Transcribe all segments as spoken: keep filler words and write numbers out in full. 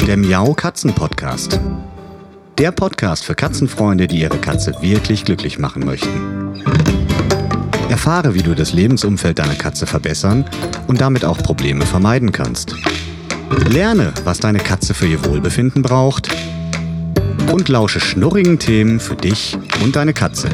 Der Miau Katzen Podcast. Der Podcast für Katzenfreunde, die ihre Katze wirklich glücklich machen möchten. Erfahre, wie du das Lebensumfeld deiner Katze verbessern und damit auch Probleme vermeiden kannst. Lerne, was deine Katze für ihr Wohlbefinden braucht und lausche schnurrigen Themen für dich und deine Katze.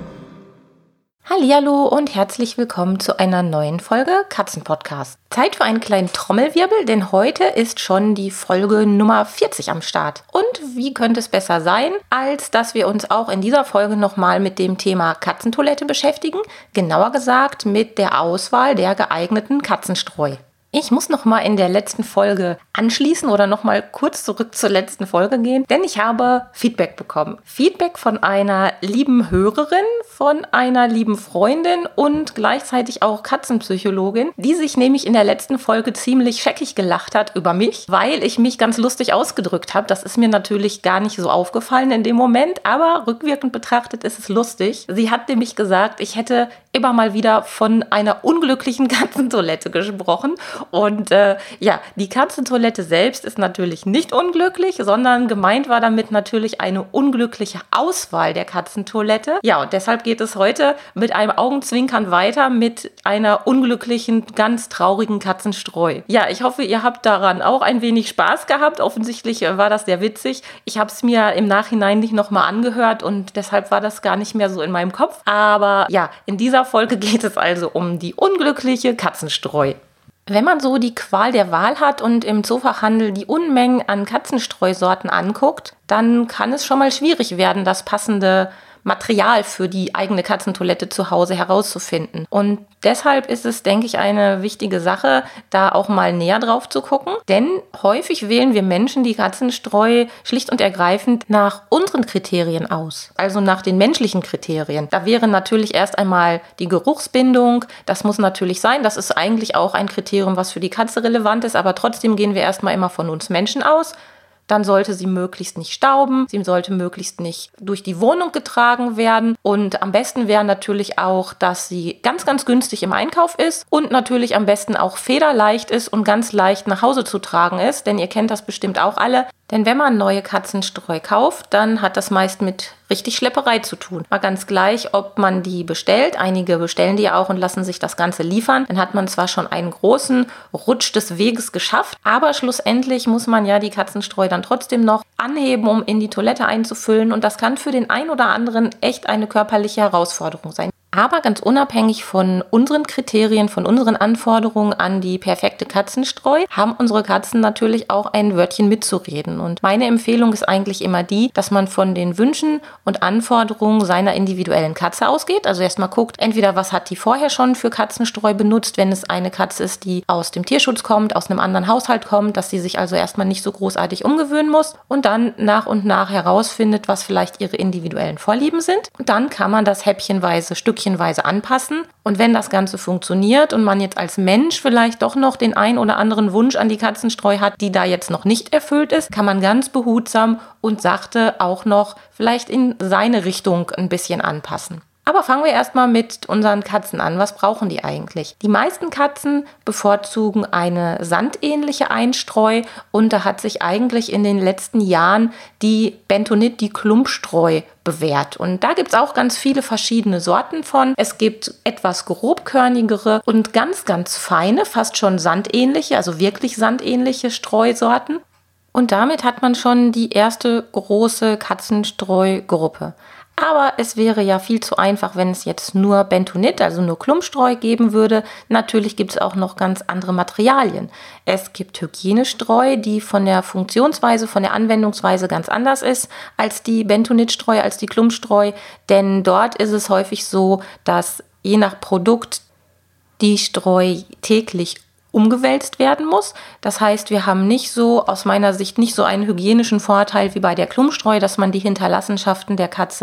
Hallihallo und herzlich willkommen zu einer neuen Folge Katzenpodcast. Zeit für einen kleinen Trommelwirbel, denn heute ist schon die Folge Nummer vierzig am Start. Und wie könnte es besser sein, als dass wir uns auch in dieser Folge nochmal mit dem Thema Katzentoilette beschäftigen, genauer gesagt mit der Auswahl der geeigneten Katzenstreu. Ich muss noch mal in der letzten Folge anschließen oder noch mal kurz zurück zur letzten Folge gehen, denn ich habe Feedback bekommen. Feedback von einer lieben Hörerin, von einer lieben Freundin und gleichzeitig auch Katzenpsychologin, die sich nämlich in der letzten Folge ziemlich scheckig gelacht hat über mich, weil ich mich ganz lustig ausgedrückt habe. Das ist mir natürlich gar nicht so aufgefallen in dem Moment, aber rückwirkend betrachtet ist es lustig. Sie hat nämlich gesagt, ich hätte immer mal wieder von einer unglücklichen Katzentoilette gesprochen. Und äh, ja, die Katzentoilette selbst ist natürlich nicht unglücklich, sondern gemeint war damit natürlich eine unglückliche Auswahl der Katzentoilette. Ja, und deshalb geht es heute mit einem Augenzwinkern weiter mit einer unglücklichen, ganz traurigen Katzenstreu. Ja, ich hoffe, ihr habt daran auch ein wenig Spaß gehabt. Offensichtlich war das sehr witzig. Ich habe es mir im Nachhinein nicht nochmal angehört und deshalb war das gar nicht mehr so in meinem Kopf. Aber ja, in dieser Folge geht es also um die unglückliche Katzenstreu. Wenn man so die Qual der Wahl hat und im Zoofachhandel die Unmengen an Katzenstreusorten anguckt, dann kann es schon mal schwierig werden, das passende Material für die eigene Katzentoilette zu Hause herauszufinden. Und deshalb ist es, denke ich, eine wichtige Sache, da auch mal näher drauf zu gucken. Denn häufig wählen wir Menschen die Katzenstreu schlicht und ergreifend nach unseren Kriterien aus. Also nach den menschlichen Kriterien. Da wäre natürlich erst einmal die Geruchsbindung. Das muss natürlich sein. Das ist eigentlich auch ein Kriterium, was für die Katze relevant ist. Aber trotzdem gehen wir erstmal immer von uns Menschen aus. Dann sollte sie möglichst nicht stauben, sie sollte möglichst nicht durch die Wohnung getragen werden und am besten wäre natürlich auch, dass sie ganz, ganz günstig im Einkauf ist und natürlich am besten auch federleicht ist und ganz leicht nach Hause zu tragen ist, denn ihr kennt das bestimmt auch alle. Denn wenn man neue Katzenstreu kauft, dann hat das meist mit richtig Schlepperei zu tun. Mal ganz gleich, ob man die bestellt. Einige bestellen die auch und lassen sich das Ganze liefern. Dann hat man zwar schon einen großen Rutsch des Weges geschafft, aber schlussendlich muss man ja die Katzenstreu dann trotzdem noch anheben, um in die Toilette einzufüllen. Und das kann für den einen oder anderen echt eine körperliche Herausforderung sein. Aber ganz unabhängig von unseren Kriterien, von unseren Anforderungen an die perfekte Katzenstreu, haben unsere Katzen natürlich auch ein Wörtchen mitzureden. Und meine Empfehlung ist eigentlich immer die, dass man von den Wünschen und Anforderungen seiner individuellen Katze ausgeht. Also erstmal guckt, entweder was hat die vorher schon für Katzenstreu benutzt, wenn es eine Katze ist, die aus dem Tierschutz kommt, aus einem anderen Haushalt kommt, dass sie sich also erstmal nicht so großartig umgewöhnen muss und dann nach und nach herausfindet, was vielleicht ihre individuellen Vorlieben sind. Und dann kann man das häppchenweise, stückchenweise anpassen. Und wenn das Ganze funktioniert und man jetzt als Mensch vielleicht doch noch den ein oder anderen Wunsch an die Katzenstreu hat, die da jetzt noch nicht erfüllt ist, kann man ganz behutsam und sachte auch noch vielleicht in seine Richtung ein bisschen anpassen. Aber fangen wir erstmal mit unseren Katzen an. Was brauchen die eigentlich? Die meisten Katzen bevorzugen eine sandähnliche Einstreu und da hat sich eigentlich in den letzten Jahren die Bentonit, die Klumpstreu bewährt. Und da gibt es auch ganz viele verschiedene Sorten von. Es gibt etwas grobkörnigere und ganz, ganz feine, fast schon sandähnliche, also wirklich sandähnliche Streusorten. Und damit hat man schon die erste große Katzenstreugruppe. Aber es wäre ja viel zu einfach, wenn es jetzt nur Bentonit, also nur Klumpstreu geben würde. Natürlich gibt es auch noch ganz andere Materialien. Es gibt Hygienestreu, die von der Funktionsweise, von der Anwendungsweise ganz anders ist als die Bentonitstreu, als die Klumpstreu. Denn dort ist es häufig so, dass je nach Produkt die Streu täglich umgewälzt werden muss. Das heißt, wir haben nicht so, aus meiner Sicht, nicht so einen hygienischen Vorteil wie bei der Klumpstreu, dass man die Hinterlassenschaften der Katze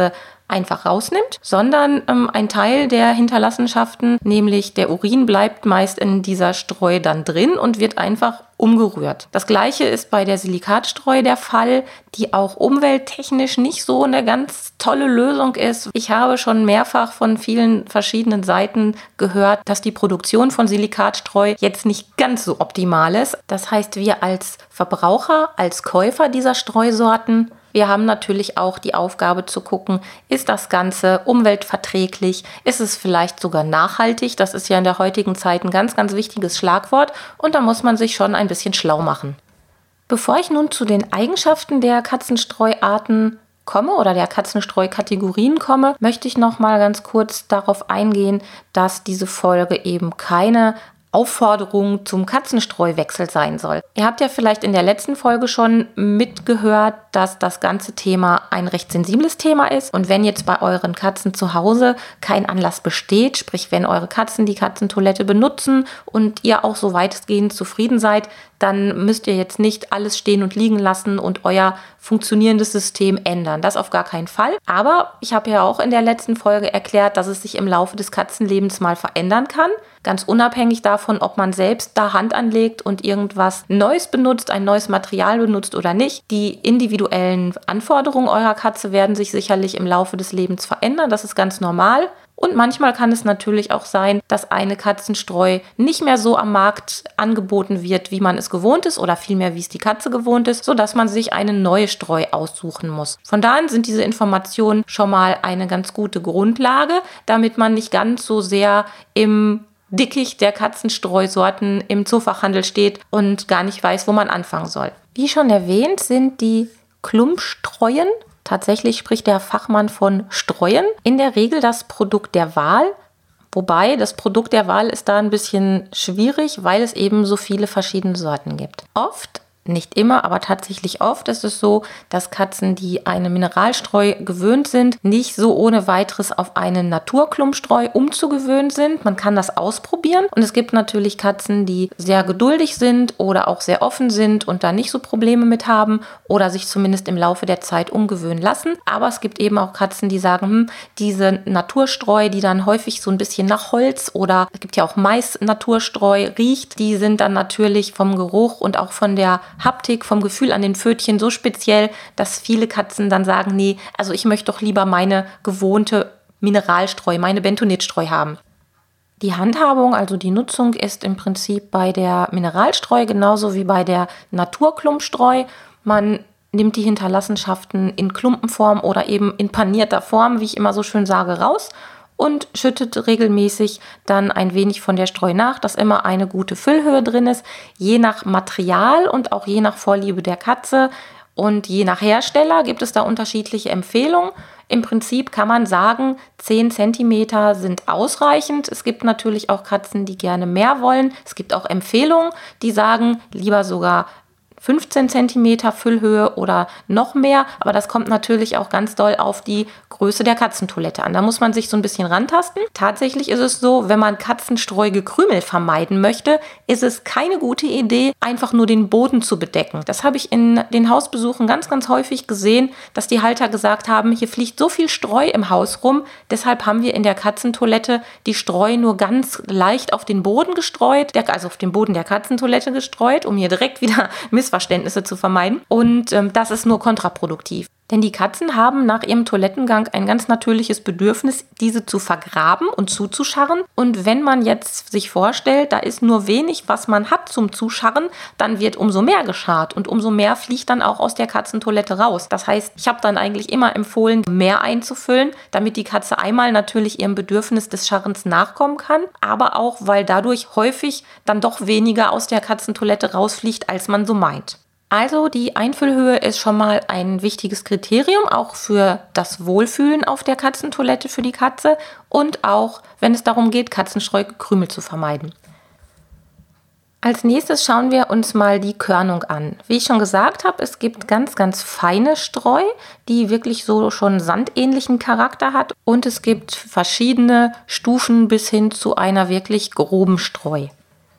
einfach rausnimmt, sondern ähm, ein Teil der Hinterlassenschaften, nämlich der Urin, bleibt meist in dieser Streu dann drin und wird einfach umgerührt. Das gleiche ist bei der Silikatstreu der Fall, die auch umwelttechnisch nicht so eine ganz tolle Lösung ist. Ich habe schon mehrfach von vielen verschiedenen Seiten gehört, dass die Produktion von Silikatstreu jetzt nicht ganz so optimal ist. Das heißt, wir als Verbraucher, als Käufer dieser Streusorten, wir haben natürlich auch die Aufgabe zu gucken, ist das Ganze umweltverträglich, ist es vielleicht sogar nachhaltig? Das ist ja in der heutigen Zeit ein ganz, ganz wichtiges Schlagwort und da muss man sich schon ein bisschen schlau machen. Bevor ich nun zu den Eigenschaften der Katzenstreuarten komme oder der Katzenstreu-Kategorien komme, möchte ich noch mal ganz kurz darauf eingehen, dass diese Folge eben keine Aufforderung zum Katzenstreuwechsel sein soll. Ihr habt ja vielleicht in der letzten Folge schon mitgehört, dass das ganze Thema ein recht sensibles Thema ist. Und wenn jetzt bei euren Katzen zu Hause kein Anlass besteht, sprich wenn eure Katzen die Katzentoilette benutzen und ihr auch so weitestgehend zufrieden seid, dann müsst ihr jetzt nicht alles stehen und liegen lassen und euer funktionierendes System ändern. Das auf gar keinen Fall. Aber ich habe ja auch in der letzten Folge erklärt, dass es sich im Laufe des Katzenlebens mal verändern kann. Ganz unabhängig davon, ob man selbst da Hand anlegt und irgendwas Neues benutzt, ein neues Material benutzt oder nicht. Die individuellen Anforderungen eurer Katze werden sich sicherlich im Laufe des Lebens verändern. Das ist ganz normal. Und manchmal kann es natürlich auch sein, dass eine Katzenstreu nicht mehr so am Markt angeboten wird, wie man es gewohnt ist oder vielmehr, wie es die Katze gewohnt ist, sodass man sich eine neue Streu aussuchen muss. Von daher sind diese Informationen schon mal eine ganz gute Grundlage, damit man nicht ganz so sehr im Dickicht der Katzenstreusorten im Zoofachhandel steht und gar nicht weiß, wo man anfangen soll. Wie schon erwähnt, sind die Klumpstreuen, tatsächlich spricht der Fachmann von Streuen, in der Regel das Produkt der Wahl. Wobei das Produkt der Wahl ist da ein bisschen schwierig, weil es eben so viele verschiedene Sorten gibt. Oft, nicht immer, aber tatsächlich oft ist es so, dass Katzen, die eine Mineralstreu gewöhnt sind, nicht so ohne weiteres auf eine Naturklumpstreu umzugewöhnen sind. Man kann das ausprobieren und es gibt natürlich Katzen, die sehr geduldig sind oder auch sehr offen sind und da nicht so Probleme mit haben oder sich zumindest im Laufe der Zeit umgewöhnen lassen. Aber es gibt eben auch Katzen, die sagen, hm, diese Naturstreu, die dann häufig so ein bisschen nach Holz oder es gibt ja auch Mais-Naturstreu riecht, die sind dann natürlich vom Geruch und auch von der Haptik, vom Gefühl an den Pfötchen so speziell, dass viele Katzen dann sagen, nee, also ich möchte doch lieber meine gewohnte Mineralstreu, meine Bentonitstreu haben. Die Handhabung, also die Nutzung, ist im Prinzip bei der Mineralstreu genauso wie bei der Naturklumpstreu. Man nimmt die Hinterlassenschaften in Klumpenform oder eben in panierter Form, wie ich immer so schön sage, raus und schüttet regelmäßig dann ein wenig von der Streu nach, dass immer eine gute Füllhöhe drin ist, je nach Material und auch je nach Vorliebe der Katze und je nach Hersteller gibt es da unterschiedliche Empfehlungen. Im Prinzip kann man sagen, zehn Zentimeter sind ausreichend. Es gibt natürlich auch Katzen, die gerne mehr wollen. Es gibt auch Empfehlungen, die sagen, lieber sogar fünfzehn Zentimeter Füllhöhe oder noch mehr, aber das kommt natürlich auch ganz doll auf die Größe der Katzentoilette an. Da muss man sich so ein bisschen rantasten. Tatsächlich ist es so, wenn man Katzenstreugekrümel vermeiden möchte, ist es keine gute Idee, einfach nur den Boden zu bedecken. Das habe ich in den Hausbesuchen ganz, ganz häufig gesehen, dass die Halter gesagt haben, hier fliegt so viel Streu im Haus rum, deshalb haben wir in der Katzentoilette die Streu nur ganz leicht auf den Boden gestreut, also auf den Boden der Katzentoilette gestreut, um hier direkt wieder Missverständnisse zu vermeiden. Und ähm, das ist nur kontraproduktiv. Denn die Katzen haben nach ihrem Toilettengang ein ganz natürliches Bedürfnis, diese zu vergraben und zuzuscharren. Und wenn man jetzt sich vorstellt, da ist nur wenig, was man hat zum Zuscharren, dann wird umso mehr gescharrt und umso mehr fliegt dann auch aus der Katzentoilette raus. Das heißt, ich habe dann eigentlich immer empfohlen, mehr einzufüllen, damit die Katze einmal natürlich ihrem Bedürfnis des Scharrens nachkommen kann, aber auch, weil dadurch häufig dann doch weniger aus der Katzentoilette rausfliegt, als man so meint. Also die Einfüllhöhe ist schon mal ein wichtiges Kriterium, auch für das Wohlfühlen auf der Katzentoilette für die Katze und auch, wenn es darum geht, Katzenstreugekrümel zu vermeiden. Als nächstes schauen wir uns mal die Körnung an. Wie ich schon gesagt habe, es gibt ganz, ganz feine Streu, die wirklich so schon sandähnlichen Charakter hat und es gibt verschiedene Stufen bis hin zu einer wirklich groben Streu.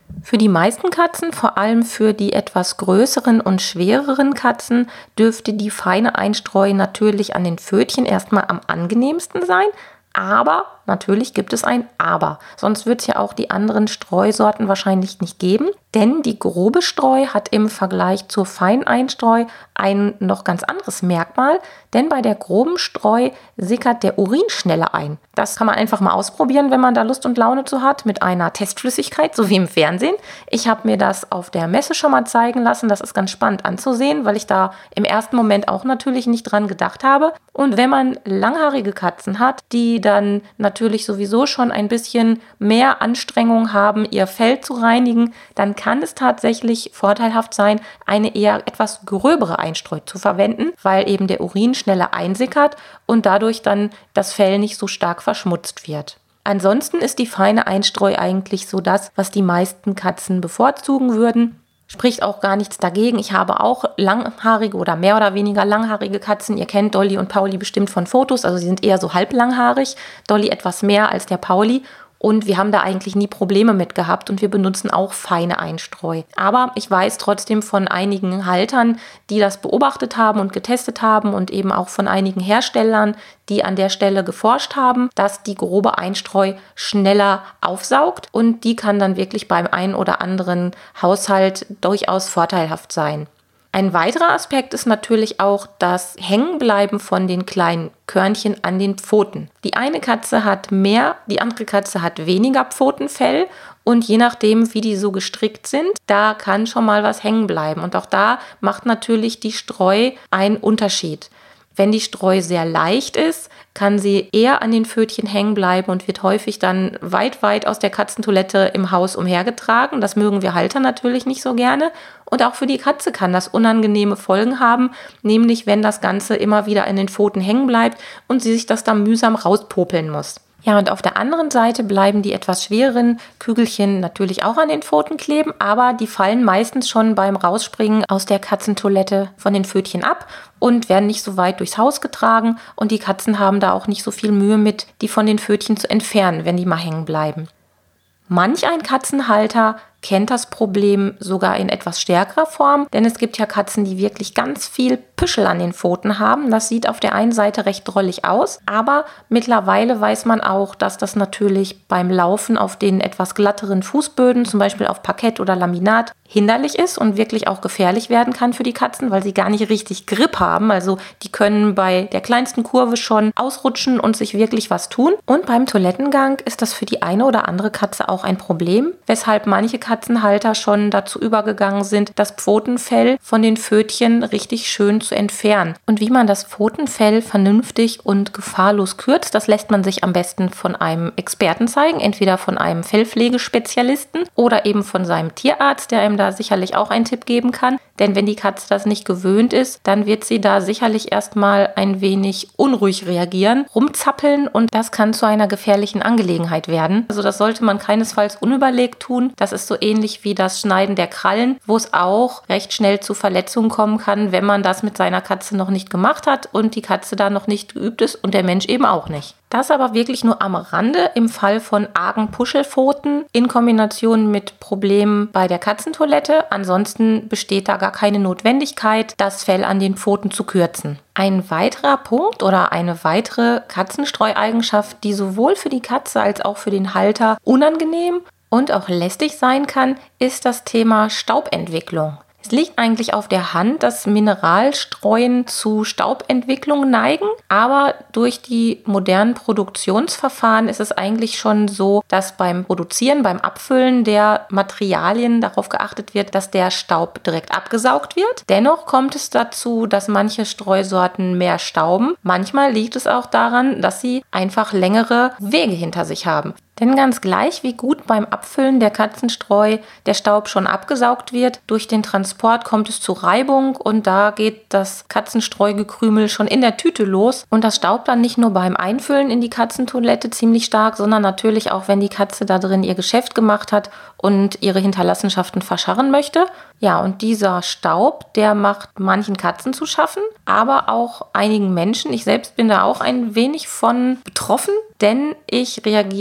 Für die meisten Katzen, vor allem für die etwas größeren und schwereren Katzen, dürfte die feine Einstreu natürlich an den Pfötchen erstmal am angenehmsten sein. Aber natürlich gibt es ein Aber. Sonst wird es ja auch die anderen Streusorten wahrscheinlich nicht geben. Denn die grobe Streu hat im Vergleich zur feinen Einstreu ein noch ganz anderes Merkmal. Denn bei der groben Streu sickert der Urin schneller ein. Das kann man einfach mal ausprobieren, wenn man da Lust und Laune zu hat, mit einer Testflüssigkeit, so wie im Fernsehen. Ich habe mir das auf der Messe schon mal zeigen lassen. Das ist ganz spannend anzusehen, weil ich da im ersten Moment auch natürlich nicht dran gedacht habe. Und wenn man langhaarige Katzen hat, die dann natürlich sowieso schon ein bisschen mehr Anstrengung haben, ihr Fell zu reinigen, dann kann es tatsächlich vorteilhaft sein, eine eher etwas gröbere Einstreu zu verwenden, weil eben der Urin schneller einsickert und dadurch dann das Fell nicht so stark verschmutzt wird. Ansonsten ist die feine Einstreu eigentlich so das, was die meisten Katzen bevorzugen würden. Spricht auch gar nichts dagegen. Ich habe auch langhaarige oder mehr oder weniger langhaarige Katzen. Ihr kennt Dolly und Pauli bestimmt von Fotos. Also sie sind eher so halblanghaarig. Dolly etwas mehr als der Pauli. Und wir haben da eigentlich nie Probleme mit gehabt und wir benutzen auch feine Einstreu. Aber ich weiß trotzdem von einigen Haltern, die das beobachtet haben und getestet haben und eben auch von einigen Herstellern, die an der Stelle geforscht haben, dass die grobe Einstreu schneller aufsaugt und die kann dann wirklich beim einen oder anderen Haushalt durchaus vorteilhaft sein. Ein weiterer Aspekt ist natürlich auch das Hängenbleiben von den kleinen Körnchen an den Pfoten. Die eine Katze hat mehr, die andere Katze hat weniger Pfotenfell und je nachdem, wie die so gestrickt sind, da kann schon mal was hängen bleiben. Und auch da macht natürlich die Streu einen Unterschied. Wenn die Streu sehr leicht ist, kann sie eher an den Pfötchen hängen bleiben und wird häufig dann weit, weit aus der Katzentoilette im Haus umhergetragen. Das mögen wir Halter natürlich nicht so gerne. Und auch für die Katze kann das unangenehme Folgen haben, nämlich wenn das Ganze immer wieder an den Pfoten hängen bleibt und sie sich das dann mühsam rauspopeln muss. Ja, und auf der anderen Seite bleiben die etwas schwereren Kügelchen natürlich auch an den Pfoten kleben, aber die fallen meistens schon beim Rausspringen aus der Katzentoilette von den Pfötchen ab und werden nicht so weit durchs Haus getragen und die Katzen haben da auch nicht so viel Mühe mit, die von den Pfötchen zu entfernen, wenn die mal hängen bleiben. Manch ein Katzenhalter kennt das Problem sogar in etwas stärkerer Form, denn es gibt ja Katzen, die wirklich ganz viel Püschel an den Pfoten haben. Das sieht auf der einen Seite recht drollig aus, aber mittlerweile weiß man auch, dass das natürlich beim Laufen auf den etwas glatteren Fußböden, zum Beispiel auf Parkett oder Laminat, hinderlich ist und wirklich auch gefährlich werden kann für die Katzen, weil sie gar nicht richtig Grip haben. Also die können bei der kleinsten Kurve schon ausrutschen und sich wirklich was tun. Und beim Toilettengang ist das für die eine oder andere Katze auch ein Problem, weshalb manche Katzenhalter schon dazu übergegangen sind, das Pfotenfell von den Pfötchen richtig schön zu entfernen. Und wie man das Pfotenfell vernünftig und gefahrlos kürzt, das lässt man sich am besten von einem Experten zeigen, entweder von einem Fellpflegespezialisten oder eben von seinem Tierarzt, der einem da sicherlich auch einen Tipp geben kann. Denn wenn die Katze das nicht gewöhnt ist, dann wird sie da sicherlich erstmal ein wenig unruhig reagieren, rumzappeln und das kann zu einer gefährlichen Angelegenheit werden. Also das sollte man keinesfalls unüberlegt tun. Das ist so ähnlich wie das Schneiden der Krallen, wo es auch recht schnell zu Verletzungen kommen kann, wenn man das mit seiner Katze noch nicht gemacht hat und die Katze da noch nicht geübt ist und der Mensch eben auch nicht. Das aber wirklich nur am Rande im Fall von argen Puschelpfoten in Kombination mit Problemen bei der Katzentoilette. Ansonsten besteht da gar keine Notwendigkeit, das Fell an den Pfoten zu kürzen. Ein weiterer Punkt oder eine weitere Katzenstreueigenschaft, die sowohl für die Katze als auch für den Halter unangenehm und auch lästig sein kann, ist das Thema Staubentwicklung. Es liegt eigentlich auf der Hand, dass Mineralstreuen zu Staubentwicklung neigen, aber durch die modernen Produktionsverfahren ist es eigentlich schon so, dass beim Produzieren, beim Abfüllen der Materialien darauf geachtet wird, dass der Staub direkt abgesaugt wird. Dennoch kommt es dazu, dass manche Streusorten mehr stauben. Manchmal liegt es auch daran, dass sie einfach längere Wege hinter sich haben. Denn ganz gleich, wie gut beim Abfüllen der Katzenstreu der Staub schon abgesaugt wird, durch den Transport kommt es zu Reibung und da geht das Katzenstreugekrümel schon in der Tüte los. Und das staubt dann nicht nur beim Einfüllen in die Katzentoilette ziemlich stark, sondern natürlich auch, wenn die Katze da drin ihr Geschäft gemacht hat und ihre Hinterlassenschaften verscharren möchte. Ja, und dieser Staub, der macht manchen Katzen zu schaffen, aber auch einigen Menschen. Ich selbst bin da auch ein wenig von betroffen, denn ich reagiere auf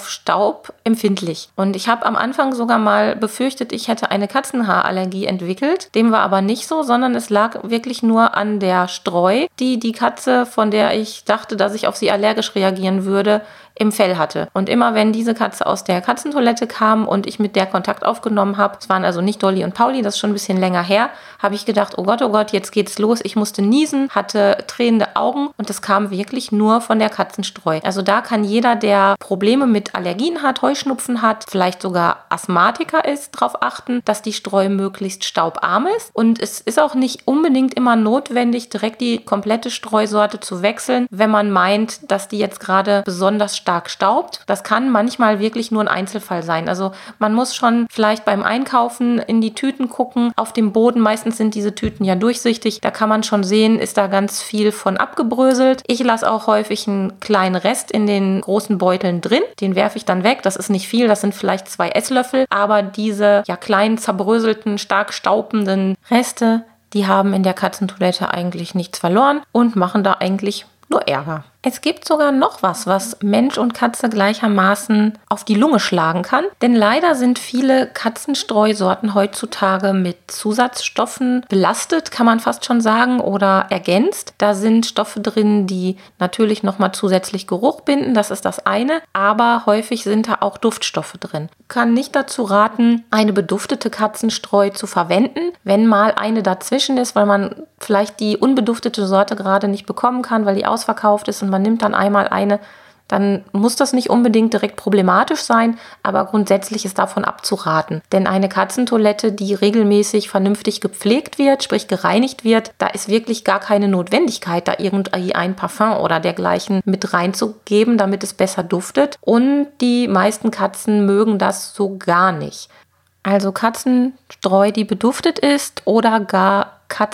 Staub empfindlich. Und ich habe am Anfang sogar mal befürchtet, ich hätte eine Katzenhaarallergie entwickelt. Dem war aber nicht so, sondern es lag wirklich nur an der Streu, die die Katze, von der ich dachte, dass ich auf sie allergisch reagieren würde, im Fell hatte. Und immer wenn diese Katze aus der Katzentoilette kam und ich mit der Kontakt aufgenommen habe, es waren also nicht Dolly und Pauli, das ist schon ein bisschen länger her, habe ich gedacht, oh Gott, oh Gott, jetzt geht's los. Ich musste niesen, hatte tränende Augen und das kam wirklich nur von der Katzenstreu. Also da kann jeder, der Probleme mit Allergien hat, Heuschnupfen hat, vielleicht sogar Asthmatiker ist, darauf achten, dass die Streu möglichst staubarm ist. Und es ist auch nicht unbedingt immer notwendig, direkt die komplette Streusorte zu wechseln, wenn man meint, dass die jetzt gerade besonders stark staubt. Das kann manchmal wirklich nur ein Einzelfall sein. Also man muss schon vielleicht beim Einkaufen in die Tüten gucken. Auf dem Boden, meistens sind diese Tüten ja durchsichtig. Da kann man schon sehen, ist da ganz viel von abgebröselt. Ich lasse auch häufig einen kleinen Rest in den großen Beuteln drin. Den werfe ich dann weg. Das ist nicht viel, das sind vielleicht zwei Esslöffel. Aber diese ja kleinen, zerbröselten, stark staubenden Reste, die haben in der Katzentoilette eigentlich nichts verloren und machen da eigentlich nur Ärger. Es gibt sogar noch was, was Mensch und Katze gleichermaßen auf die Lunge schlagen kann. Denn leider sind viele Katzenstreusorten heutzutage mit Zusatzstoffen belastet, kann man fast schon sagen, oder ergänzt. Da sind Stoffe drin, die natürlich nochmal zusätzlich Geruch binden, das ist das eine. Aber häufig sind da auch Duftstoffe drin. Ich kann nicht dazu raten, eine beduftete Katzenstreu zu verwenden, wenn mal eine dazwischen ist, weil man vielleicht die unbeduftete Sorte gerade nicht bekommen kann, weil die ausverkauft ist und man nimmt dann einmal eine, dann muss das nicht unbedingt direkt problematisch sein, aber grundsätzlich ist davon abzuraten. Denn eine Katzentoilette, die regelmäßig vernünftig gepflegt wird, sprich gereinigt wird, da ist wirklich gar keine Notwendigkeit, da irgendein Parfum oder dergleichen mit reinzugeben, damit es besser duftet. Und die meisten Katzen mögen das so gar nicht. Also Katzenstreu, die beduftet ist, oder gar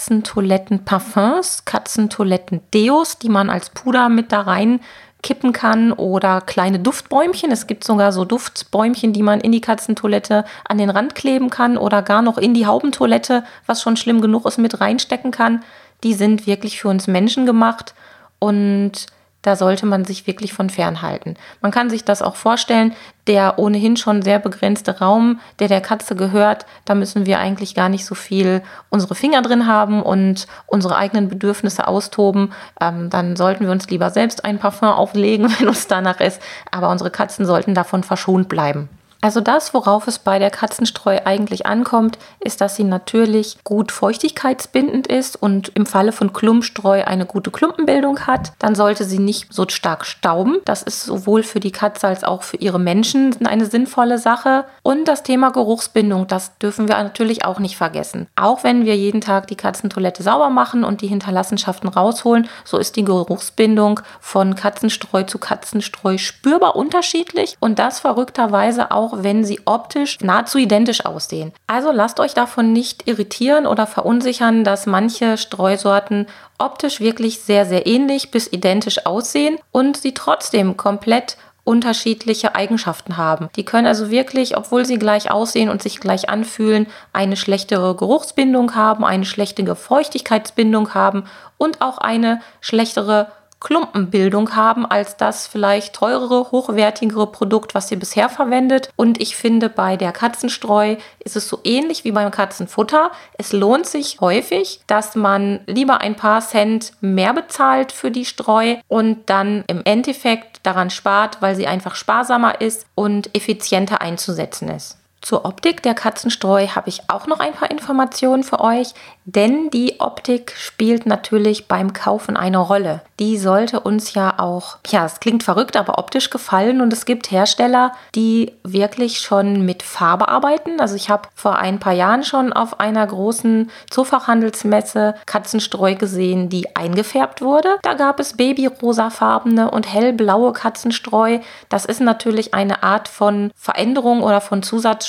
Katzentoiletten-Parfums, Katzentoiletten-Deos, die man als Puder mit da rein kippen kann, oder kleine Duftbäumchen. Es gibt sogar so Duftbäumchen, die man in die Katzentoilette an den Rand kleben kann oder gar noch in die Haubentoilette, was schon schlimm genug ist, mit reinstecken kann. Die sind wirklich für uns Menschen gemacht und da sollte man sich wirklich von fernhalten. Man kann sich das auch vorstellen, der ohnehin schon sehr begrenzte Raum, der der Katze gehört, da müssen wir eigentlich gar nicht so viel unsere Finger drin haben und unsere eigenen Bedürfnisse austoben. Ähm, dann sollten wir uns lieber selbst ein Parfum auflegen, wenn uns danach ist. Aber unsere Katzen sollten davon verschont bleiben. Also das, worauf es bei der Katzenstreu eigentlich ankommt, ist, dass sie natürlich gut feuchtigkeitsbindend ist und im Falle von Klumpstreu eine gute Klumpenbildung hat. Dann sollte sie nicht so stark stauben. Das ist sowohl für die Katze als auch für ihre Menschen eine sinnvolle Sache. Und das Thema Geruchsbindung, das dürfen wir natürlich auch nicht vergessen. Auch wenn wir jeden Tag die Katzentoilette sauber machen und die Hinterlassenschaften rausholen, so ist die Geruchsbindung von Katzenstreu zu Katzenstreu spürbar unterschiedlich und das verrückterweise auch, wenn sie optisch nahezu identisch aussehen. Also lasst euch davon nicht irritieren oder verunsichern, dass manche Streusorten optisch wirklich sehr, sehr ähnlich bis identisch aussehen und sie trotzdem komplett unterschiedliche Eigenschaften haben. Die können also wirklich, obwohl sie gleich aussehen und sich gleich anfühlen, eine schlechtere Geruchsbindung haben, eine schlechtere Feuchtigkeitsbindung haben und auch eine schlechtere Klumpenbildung haben als das vielleicht teurere, hochwertigere Produkt, was ihr bisher verwendet. Und ich finde, bei der Katzenstreu ist es so ähnlich wie beim Katzenfutter. Es lohnt sich häufig, dass man lieber ein paar Cent mehr bezahlt für die Streu und dann im Endeffekt daran spart, weil sie einfach sparsamer ist und effizienter einzusetzen ist. Zur Optik der Katzenstreu habe ich auch noch ein paar Informationen für euch, denn die Optik spielt natürlich beim Kaufen eine Rolle. Die sollte uns ja auch, ja, es klingt verrückt, aber optisch gefallen und es gibt Hersteller, die wirklich schon mit Farbe arbeiten. Also ich habe vor ein paar Jahren schon auf einer großen Zoofachhandelsmesse Katzenstreu gesehen, die eingefärbt wurde. Da gab es babyrosafarbene und hellblaue Katzenstreu. Das ist natürlich eine Art von Veränderung oder von Zusatzstreu,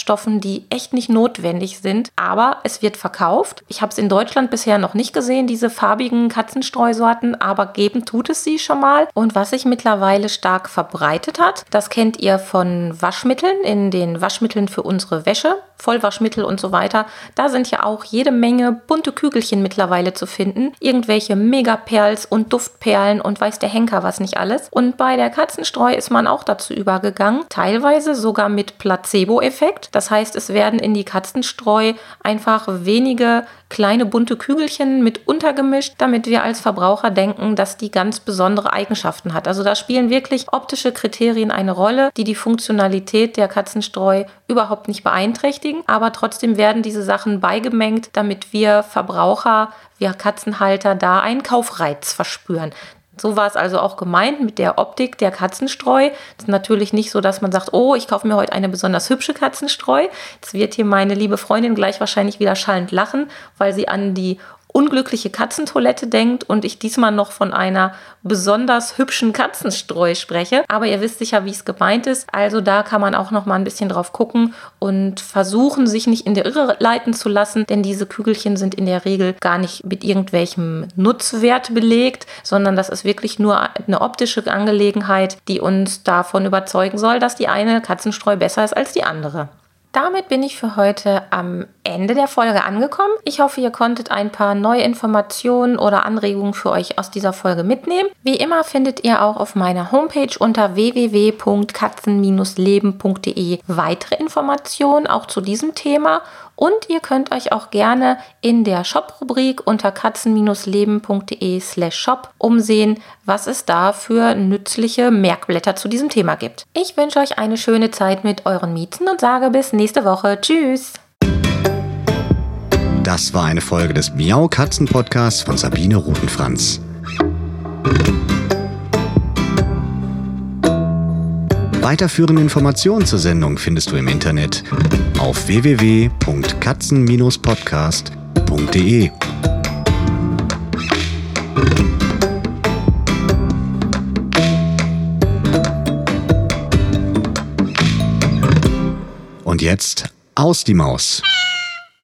Inhaltsstoffen, die echt nicht notwendig sind, aber es wird verkauft. Ich habe es in Deutschland bisher noch nicht gesehen, diese farbigen Katzenstreusorten, aber geben tut es sie schon mal. Und was sich mittlerweile stark verbreitet hat, das kennt ihr von Waschmitteln, in den Waschmitteln für unsere Wäsche, Vollwaschmittel und so weiter. Da sind ja auch jede Menge bunte Kügelchen mittlerweile zu finden. Irgendwelche Megaperls und Duftperlen und weiß der Henker was nicht alles. Und bei der Katzenstreu ist man auch dazu übergegangen, teilweise sogar mit Placebo-Effekt. Das heißt, es werden in die Katzenstreu einfach wenige kleine bunte Kügelchen mit untergemischt, damit wir als Verbraucher denken, dass die ganz besondere Eigenschaften hat. Also da spielen wirklich optische Kriterien eine Rolle, die die Funktionalität der Katzenstreu überhaupt nicht beeinträchtigen. Aber trotzdem werden diese Sachen beigemengt, damit wir Verbraucher, wir Katzenhalter da einen Kaufreiz verspüren. So war es also auch gemeint mit der Optik der Katzenstreu. Es ist natürlich nicht so, dass man sagt, oh, ich kaufe mir heute eine besonders hübsche Katzenstreu. Jetzt wird hier meine liebe Freundin gleich wahrscheinlich wieder schallend lachen, weil sie an die unglückliche Katzentoilette denkt und ich diesmal noch von einer besonders hübschen Katzenstreu spreche. Aber ihr wisst sicher, wie es gemeint ist. Also da kann man auch noch mal ein bisschen drauf gucken und versuchen, sich nicht in der Irre leiten zu lassen, denn diese Kügelchen sind in der Regel gar nicht mit irgendwelchem Nutzwert belegt, sondern das ist wirklich nur eine optische Angelegenheit, die uns davon überzeugen soll, dass die eine Katzenstreu besser ist als die andere. Damit bin ich für heute am Ende der Folge angekommen. Ich hoffe, ihr konntet ein paar neue Informationen oder Anregungen für euch aus dieser Folge mitnehmen. Wie immer findet ihr auch auf meiner Homepage unter w w w punkt katzen Bindestrich leben punkt d e weitere Informationen auch zu diesem Thema. Und ihr könnt euch auch gerne in der Shop-Rubrik unter katzen Bindestrich leben punkt d e slash shop umsehen, was es da für nützliche Merkblätter zu diesem Thema gibt. Ich wünsche euch eine schöne Zeit mit euren Miezen und sage bis nächste Woche. Tschüss! Das war eine Folge des Miau Katzen Podcasts von Sabine Rutenfranz. Weiterführende Informationen zur Sendung findest du im Internet auf w w w punkt katzen Bindestrich podcast punkt d e. Und jetzt aus die Maus.